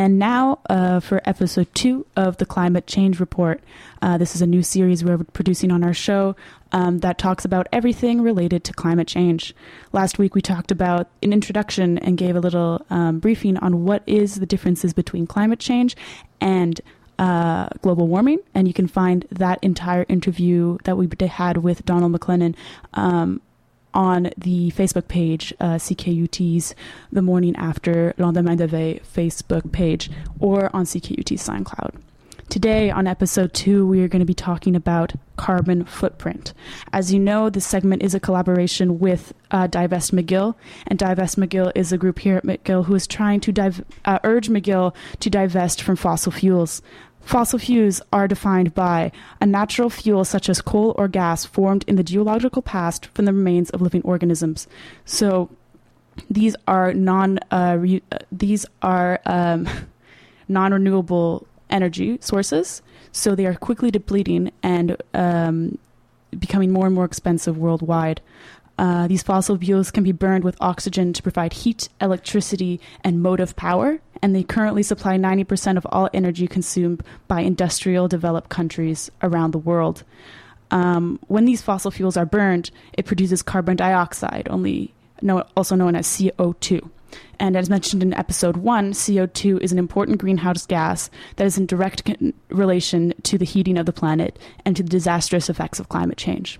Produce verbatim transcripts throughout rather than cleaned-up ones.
And now uh, for episode two of the Climate Change Report. Uh, this is a new series we're producing on our show um, that talks about everything related to climate change. Last week we talked about an introduction and gave a little um, briefing on what is the differences between climate change and uh, global warming. And you can find that entire interview that we had with Donald McLennan um, on the Facebook page, uh, C K U T's The Morning After Lendemain de Veille Facebook page, or on C K U T's SoundCloud. Today on episode two, we are going to be talking about carbon footprint. As you know, this segment is a collaboration with uh, Divest McGill, and Divest McGill is a group here at McGill who is trying to div- uh, urge McGill to divest from fossil fuels. Fossil fuels are defined by a natural fuel such as coal or gas formed in the geological past from the remains of living organisms. So these are non uh, re- these are um, non-renewable energy sources. So they are quickly depleting and um, becoming more and more expensive worldwide. Uh, these fossil fuels can be burned with oxygen to provide heat, electricity, and motive power, and they currently supply ninety percent of all energy consumed by industrial developed countries around the world. Um, when these fossil fuels are burned, it produces carbon dioxide, only know, also known as C O two. And as mentioned in episode one, C O two is an important greenhouse gas that is in direct con- relation to the heating of the planet and to the disastrous effects of climate change.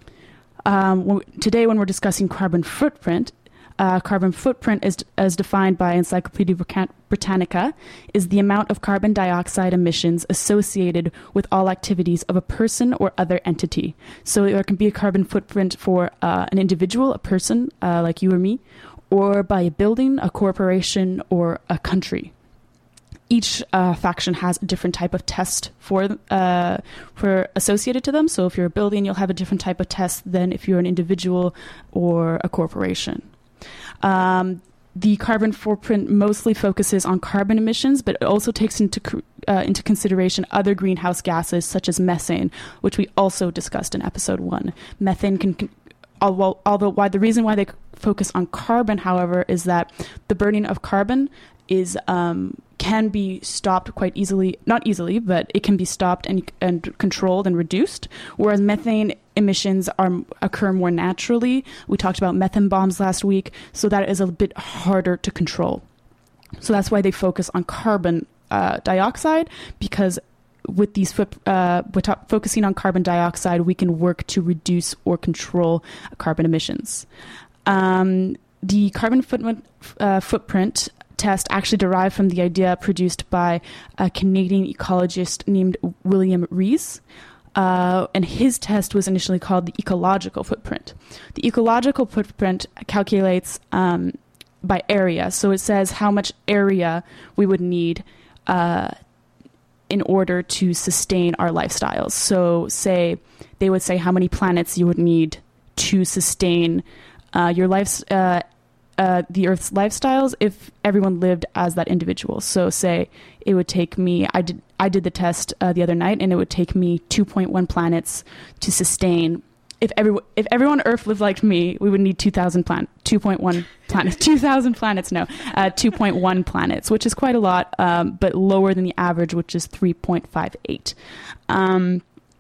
Um, today, when we're discussing carbon footprint, uh, carbon footprint is as defined by Encyclopedia Britannica is the amount of carbon dioxide emissions associated with all activities of a person or other entity. So there can be a carbon footprint for uh, an individual, a person uh, like you or me, or by a building, a corporation, or a country. Each uh, faction has a different type of test for uh, for associated to them. So if you're a building, you'll have a different type of test than if you're an individual or a corporation. Um, the carbon footprint mostly focuses on carbon emissions, but it also takes into uh, into consideration other greenhouse gases such as methane, which we also discussed in episode one. Methane can, can although, although why the reason why they focus on carbon, however, is that the burning of carbon is um, can be stopped quite easily, not easily, but it can be stopped and and controlled and reduced, whereas methane emissions are occur more naturally. We talked about methane bombs last week, so that is a bit harder to control. So that's why they focus on carbon uh, dioxide, because with these uh, focusing on carbon dioxide, we can work to reduce or control carbon emissions. Um, the carbon footprint, uh, footprint test actually derived from the idea produced by a Canadian ecologist named William Rees. Uh, and his test was initially called the ecological footprint. The ecological footprint calculates um, by area. So it says how much area we would need uh, in order to sustain our lifestyles. So say, they would say how many planets you would need to sustain uh, your life, uh, Uh, the Earth's lifestyles if everyone lived as that individual. So say it would take me, I did I did the test uh, the other night, and it would take me two point one planets to sustain. If every, if everyone on Earth lived like me, we would need two thousand plan, two point one planets, two thousand planets, no, uh, two point one planets, which is quite a lot, um, but lower than the average, which is three point five eight. Um,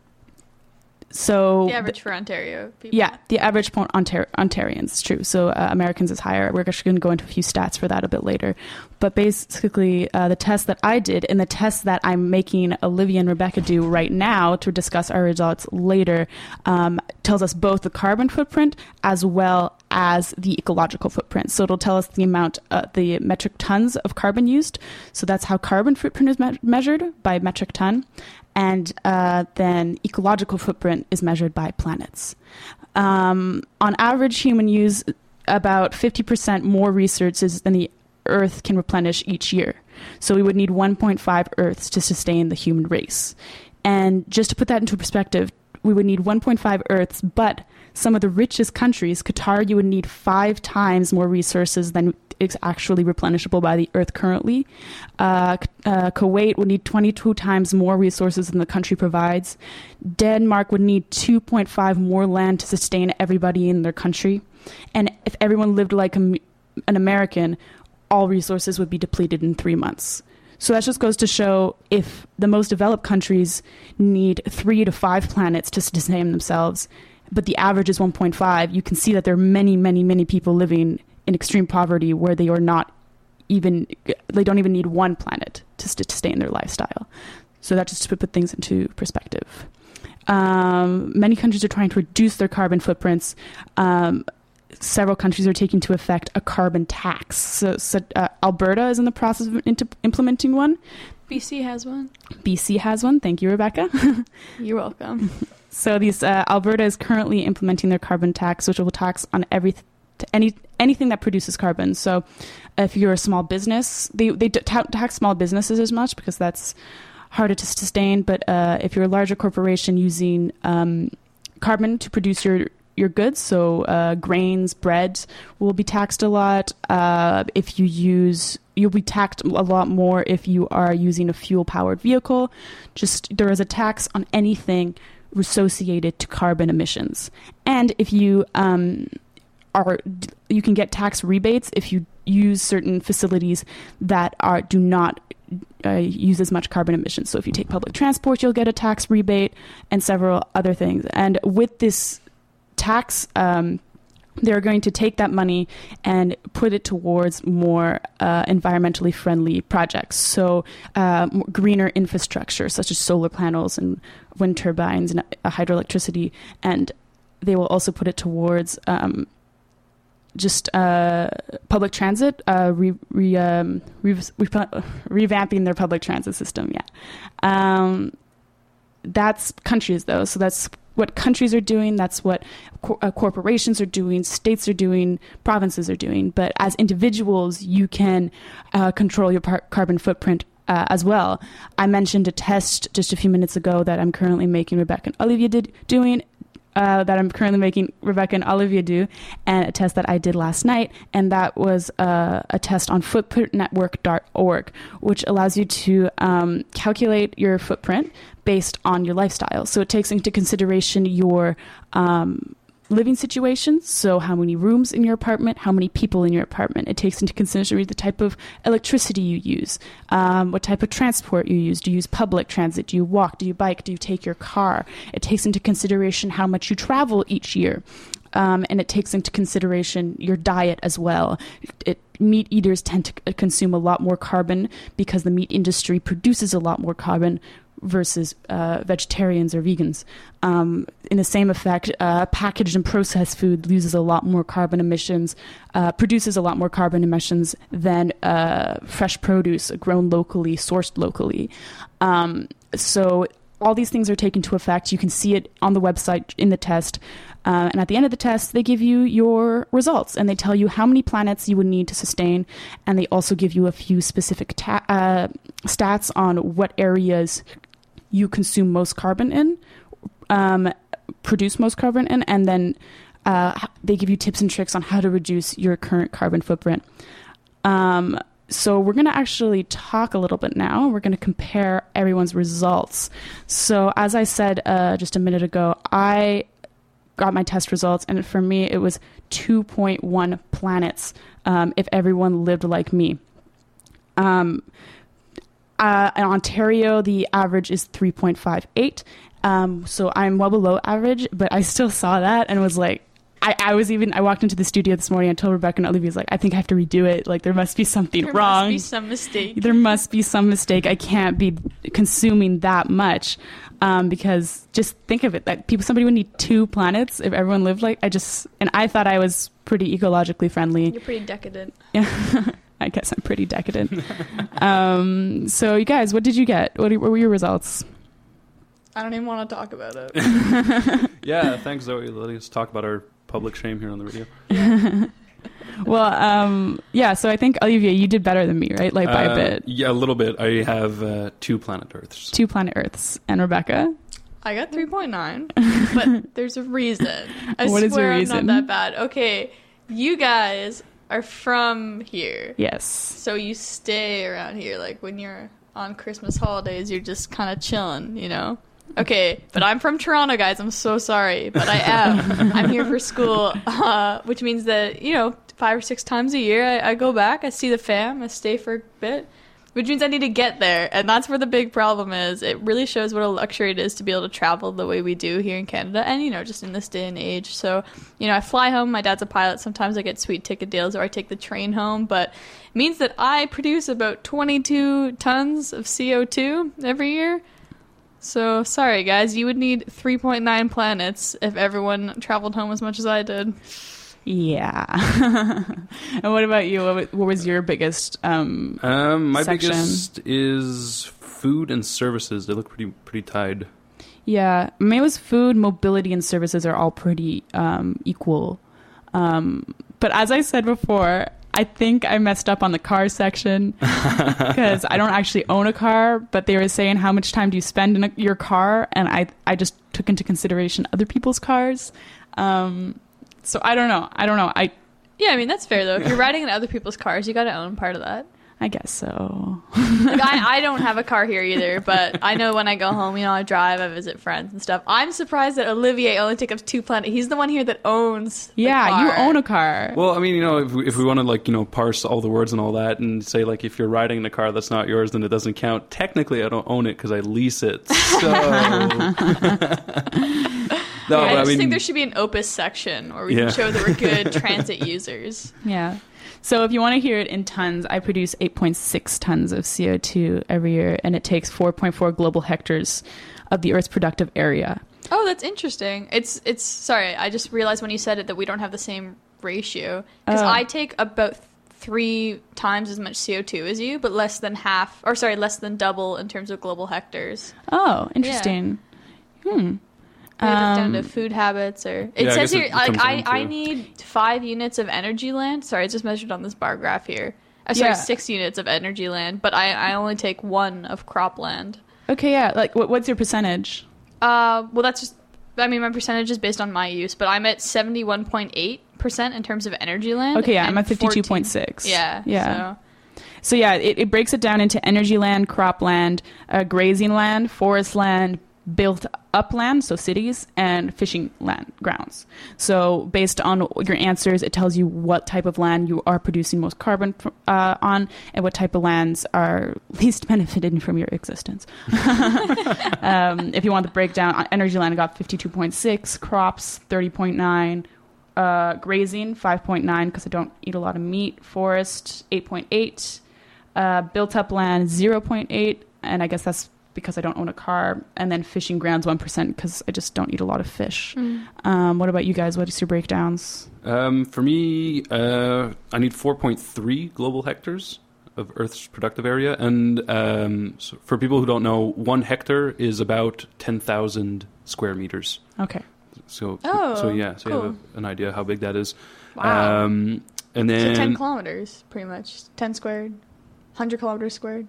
So the average for Ontario people. Yeah, the average for Ontar- Ontarians is true. So uh, Americans is higher. We're actually going to go into a few stats for that a bit later. But basically, uh, the test that I did and the test that I'm making Olivia and Rebecca do right now to discuss our results later um, tells us both the carbon footprint as well as the ecological footprint. So it'll tell us the amount, uh, the metric tons of carbon used. So that's how carbon footprint is me- measured by metric ton. And uh, then ecological footprint is measured by planets. Um, on average, humans use about fifty percent more resources than the Earth can replenish each year. So we would need one point five Earths to sustain the human race. And just to put that into perspective, we would need one point five Earths, but some of the richest countries, Qatar, you would need five times more resources than is actually replenishable by the Earth currently. Uh, uh, Kuwait would need twenty-two times more resources than the country provides. Denmark would need two point five more land to sustain everybody in their country. And if everyone lived like a, an American, all resources would be depleted in three months. So that just goes to show if the most developed countries need three to five planets to sustain themselves, but the average is one point five, you can see that there are many, many, many people living in extreme poverty where they are not even, they don't even need one planet to sustain their lifestyle. So that just to put things into perspective. Um, many countries are trying to reduce their carbon footprints. Um, several countries are taking into effect a carbon tax. So, so uh, Alberta is in the process of into implementing one. B C has one. B C has one. Thank you, Rebecca. You're welcome. So these uh, Alberta is currently implementing their carbon tax, which will tax on every any anything that produces carbon. So if you're a small business, they they tax small businesses as much because that's harder to sustain. But uh, if you're a larger corporation using um, carbon to produce your your goods, so uh, grains, bread will be taxed a lot. Uh, if you use, you'll be taxed a lot more if you are using a fuel-powered vehicle. Just there is a tax on anything associated to carbon emissions. And if you um, are, you can get tax rebates if you use certain facilities that are do not uh, use as much carbon emissions. So if you take public transport, you'll get a tax rebate and several other things. And with this tax, um, they're going to take that money and put it towards more uh, environmentally friendly projects. So uh, greener infrastructure, such as solar panels and wind turbines and uh, hydroelectricity. And they will also put it towards um, just uh, public transit, uh, re, re, um, re, re, revamping their public transit system. Yeah. Um, that's countries, though. So that's what countries are doing, that's what co- uh, corporations are doing, states are doing, provinces are doing. But as individuals, you can uh, control your par- carbon footprint uh, as well. I mentioned a test just a few minutes ago that I'm currently making Rebecca and Olivia did doing, uh, that I'm currently making Rebecca and Olivia do, and a test that I did last night, and that was uh, a test on footprint network dot org, which allows you to um, calculate your footprint based on your lifestyle. So it takes into consideration your um, living situation. So how many rooms in your apartment, how many people in your apartment. It takes into consideration the type of electricity you use, um, what type of transport you use. Do you use public transit? Do you walk? Do you bike? Do you take your car? It takes into consideration how much you travel each year. Um, and it takes into consideration your diet as well. It, meat eaters tend to consume a lot more carbon because the meat industry produces a lot more carbon versus uh, vegetarians or vegans. Um, in the same effect, uh, packaged and processed food loses a lot more carbon emissions, uh, produces a lot more carbon emissions than uh, fresh produce grown locally, sourced locally. Um, so all these things are taken into effect. You can see it on the website in the test. Uh, and at the end of the test, they give you your results and they tell you how many planets you would need to sustain. And they also give you a few specific ta- uh, stats on what areas you consume most carbon in, um, produce most carbon in, and then uh, they give you tips and tricks on how to reduce your current carbon footprint. Um, so we're going to actually talk a little bit now. We're going to compare everyone's results. So as I said uh, just a minute ago, I got my test results, and for me, it was two point one planets um, if everyone lived like me. Um, Uh, in Ontario, the average is three point five eight. Um, so I'm well below average, but I still saw that and was like, I, I was even, I walked into the studio this morning and told Rebecca and Olivia, like, I think I have to redo it. Like, there must be something there wrong. There must be some mistake. There must be some mistake. I can't be consuming that much. Um, because just think of it, that people, somebody would need two planets if everyone lived like, I just, and I thought I was pretty ecologically friendly. You're pretty decadent. Yeah. I guess I'm pretty decadent. um, so you guys, what did you get? What, what were your results? I don't even want to talk about it. Yeah, thanks, Zoe. Let's talk about our public shame here on the radio. Yeah. Well, um, yeah, so I think, Olivia, you did better than me, right? Like by uh, a bit. Yeah, a little bit. I have uh, two planet Earths. Two planet Earths. And Rebecca? I got three point nine, but there's a reason. I what swear is your reason? I'm not that bad. Okay, you guys are from here. Yes. So you stay around here. Like when you're on Christmas holidays, you're just kind of chilling, you know? Okay, but I'm from Toronto, guys. I'm so sorry, but I am. I'm here for school, uh, which means that, you know, five or six times a year I, I go back. I see the fam. I stay for a bit. which means I need to get there. And that's where the big problem is. It really shows what a luxury it is to be able to travel the way we do here in Canada and, you know, just in this day and age. So, you know, I fly home. My dad's a pilot. Sometimes I get sweet ticket deals or I take the train home. But it means that I produce about twenty-two tons of C O two every year. So, sorry, guys. You would need three point nine planets if everyone traveled home as much as I did. Yeah. And what about you? What, what was your biggest um, Um, my section? biggest is food and services. They look pretty pretty tied. Yeah. Mine was food, mobility, and services are all pretty um, equal. Um, but as I said before, I think I messed up on the car section because I don't actually own a car, but they were saying how much time do you spend in a, your car, and I I just took into consideration other people's cars. Um, so I don't know. I don't know. I Yeah, I mean, that's fair, though. If you're riding in other people's cars, you got to own part of that. I guess so. Like, I, I don't have a car here either, but I know when I go home, you know, I drive, I visit friends and stuff. I'm surprised that Olivier only took up two planets. He's the one here that owns the Yeah, car. you own a car. Well, I mean, you know, if we, if we want to, like, you know, parse all the words and all that and say, like, if you're riding in a car that's not yours, then it doesn't count. Technically, I don't own it because I lease it. So... No, I I just mean, think there should be an Opus section where we Yeah. can show that we're good transit users. Yeah. So if you want to hear it in tons, I produce eight point six tons of C O two every year, and it takes four point four global hectares of the Earth's productive area. Oh, that's interesting. It's, it's sorry, I just realized when you said it that we don't have the same ratio. Because Oh. I take about three times as much C O two as you, but less than half, or sorry, less than double in terms of global hectares. Oh, interesting. Hmm. We look down to Um, food habits, or it Yeah, I says guess it here like comes I, down I to- need five units of energy land. Sorry, it's just measured on this bar graph here. Uh, sorry, Yeah. six units of energy land, but I, I only take one of cropland. Okay, yeah. Like, what, what's your percentage? Uh, well, that's just I mean my percentage is based on my use, but I'm at seventy one point eight percent in terms of energy land. Okay, yeah, I'm and at fifty-two point six. fourteen Yeah, Yeah. So. So yeah, it, it breaks it down into energy land, cropland, uh, grazing land, forest land, built up land, so cities, and fishing land grounds. So based on your answers, it tells you what type of land you are producing most carbon uh, on, and what type of lands are least benefited from your existence. um, if you want the breakdown, on energy land, I got fifty-two point six, crops thirty point nine, uh, grazing five point nine because I don't eat a lot of meat, forest eight point eight, uh, built up land zero point eight, and I guess that's because I don't own a car, and then fishing grounds one percent because I just don't eat a lot of fish. Mm. Um, what about you guys? What is your breakdowns? Um, for me, uh, I need four point three global hectares of Earth's productive area. And um, so for people who don't know, one hectare is about ten thousand square meters. Okay. So, Oh, so yeah, so you cool. have a, an idea how big that is. Wow. Um, and So then... ten kilometers, pretty much. ten squared. one hundred kilometers squared.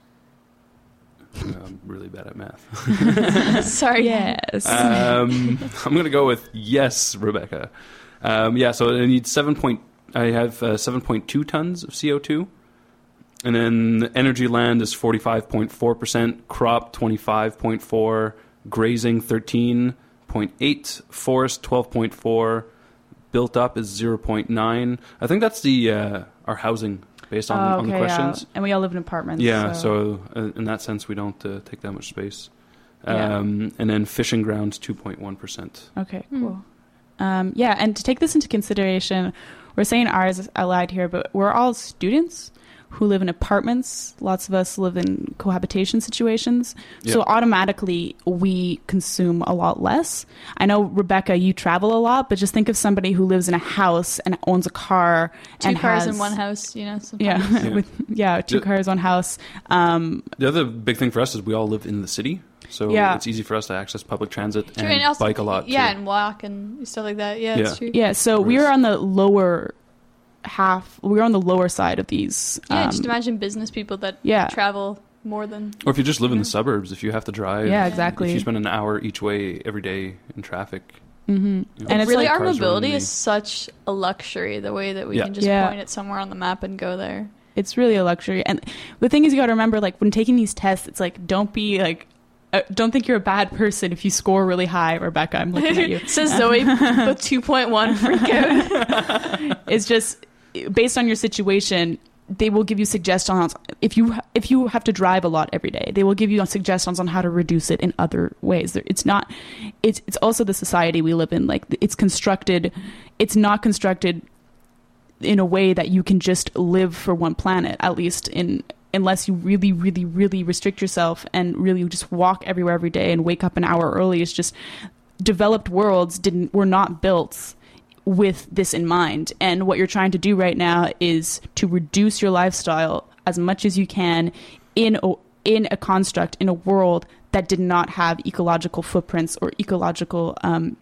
I'm really bad at math. Sorry. Yes. um, I'm going to go with yes, Rebecca. Um, yeah, so I need seven point. I have uh, seven point two tons of C O two, and then the energy land is forty-five point four percent, crop twenty-five point four, grazing thirteen point eight, forest twelve point four, built up is zero point nine. I think that's the uh, our housing based on, Oh, on the okay, questions. yeah. And we all live in apartments. Yeah, so, so uh, in that sense, we don't uh, take that much space. Yeah. Um, and then fishing grounds, two point one percent. okay, Hmm. cool. Um, yeah, and to take this into consideration, we're saying ours aloud here, but we're all students who live in apartments. Lots of us live in cohabitation situations. So Yeah. automatically we consume a lot less. I know, Rebecca, you travel a lot, but just think of somebody who lives in a house and owns a car. Two and cars has, in one house, you know. Sometimes. Yeah, Yeah. with yeah, two Yeah. cars, one house. Um, The other big thing for us is we all live in the city, so Yeah. it's easy for us to access public transit True, and, also- bike a lot. Yeah, too. and walk and stuff like that. Yeah, Yeah. it's true. yeah, so we Whereas- are on the lower half. We're on the lower side of these. Yeah, um, just imagine business people that yeah. travel more than. Or if you just live in Yeah. the suburbs, if you have to drive, Yeah, if exactly. you spend an hour each way every day in traffic. hmm you know, And it's really, like our cars are mobility really- is such a luxury. The way that we Yeah. can just Yeah. point it somewhere on the map and go there. it's really a luxury. And the thing is, you got to remember, like when taking these tests, it's like don't be like. Uh, don't think you're a bad person if you score really high, Rebecca. I'm looking at you. Says Zoe, the two point one freak out. It's just based on your situation. they will give you suggestions if you if you have to drive a lot every day. They will give you suggestions on how to reduce it in other ways. It's not. It's it's also the society we live in. Like it's constructed. It's not constructed in a way that you can just live for one planet. At least in unless you really, really, really restrict yourself and really just walk everywhere every day and wake up an hour early. It's just developed worlds didn't were not built with this in mind. And what you're trying to do right now is to reduce your lifestyle as much as you can in a, in a construct, in a world that did not have ecological footprints or ecological um,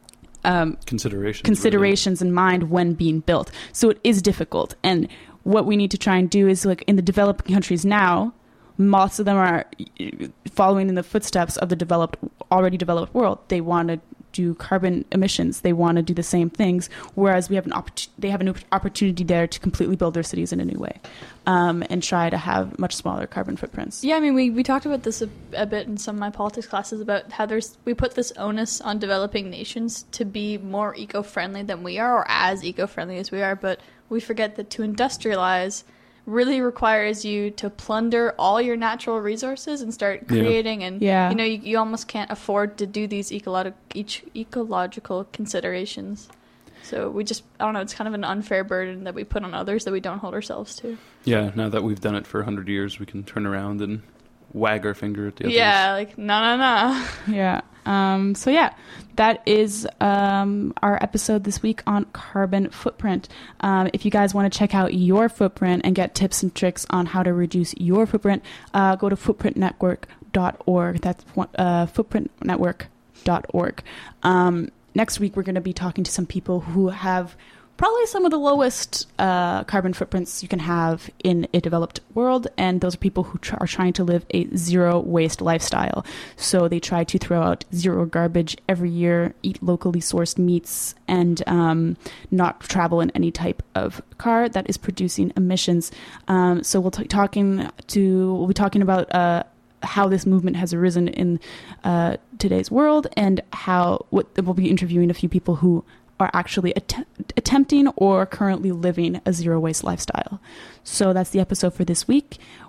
um, considerations, considerations really. in mind when being built. So it is difficult. And what we need to try and do is, like, in the developing countries now, most of them are following in the footsteps of the developed, already developed world. They want to do carbon emissions. They want to do the same things, whereas we have an oppor- they have an opportunity there to completely build their cities in a new way, um, and try to have much smaller carbon footprints. Yeah, I mean, we, we talked about this a, a bit in some of my politics classes about how there's we put this onus on developing nations to be more eco-friendly than we are, or as eco-friendly as we are, but we forget that to industrialize really requires you to plunder all your natural resources and start creating yeah. and yeah. you know you, you almost can't afford to do these ecological each ecological considerations. So we just I don't know, it's kind of an unfair burden that we put on others that we don't hold ourselves to. Yeah, now that we've done it for a hundred years, we can turn around and wag our finger at the others. Yeah, like no no no. Yeah. Um, so yeah, that is um, our episode this week on carbon footprint. Um, if you guys want to check out your footprint and get tips and tricks on how to reduce your footprint, uh, go to footprint network dot org. That's uh, footprint network dot org. Um, next week, we're going to be talking to some people who have probably some of the lowest uh, carbon footprints you can have in a developed world, and those are people who tr- are trying to live a zero waste lifestyle. So they try to throw out zero garbage every year, eat locally sourced meats, and um, not travel in any type of car that is producing emissions. Um, so we'll t- talking to we'll be talking about uh, how this movement has arisen in uh, today's world, and how what we'll be interviewing a few people who are actually att- attempting or currently living a zero waste lifestyle. So that's the episode for this week.